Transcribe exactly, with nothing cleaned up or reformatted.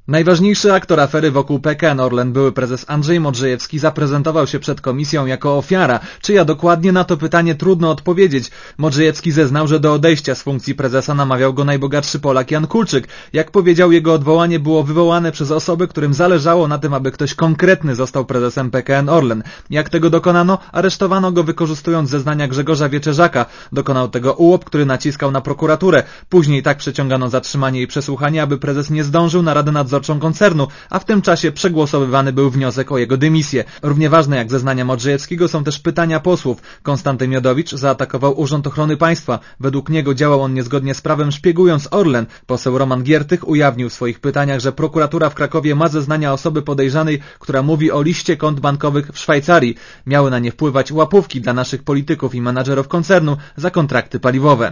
Najważniejszy aktor afery wokół P K N Orlen, były prezes Andrzej Modrzejewski, zaprezentował się przed komisją jako ofiara. Czyja dokładnie, na to pytanie trudno odpowiedzieć. Modrzejewski zeznał, że do odejścia z funkcji prezesa namawiał go najbogatszy Polak Jan Kulczyk. Jak powiedział, jego odwołanie było wywołane przez osoby, którym zależało na tym, aby ktoś konkretny został prezesem P K N Orlen. Jak tego dokonano? Aresztowano go, wykorzystując zeznania Grzegorza Wieczerzaka. Dokonał tego ułop, który naciskał na prokuraturę. Później tak przeciągano zatrzymanie i przesłuchanie, aby prezes nie zdążył na Radę Nadzorczą koncernu, a w tym czasie przegłosowywany był wniosek o jego dymisję. Równie ważne jak zeznania Modrzejewskiego są też pytania posłów. Konstanty Miodowicz zaatakował Urząd Ochrony Państwa. Według niego działał on niezgodnie z prawem, szpiegując Orlen. Poseł Roman Giertych ujawnił w swoich pytaniach, że prokuratura w Krakowie ma zeznania osoby podejrzanej, która mówi o liście kont bankowych w Szwajcarii. Miały na nie wpływać łapówki dla naszych polityków i menadżerów koncernu za kontrakty paliwowe.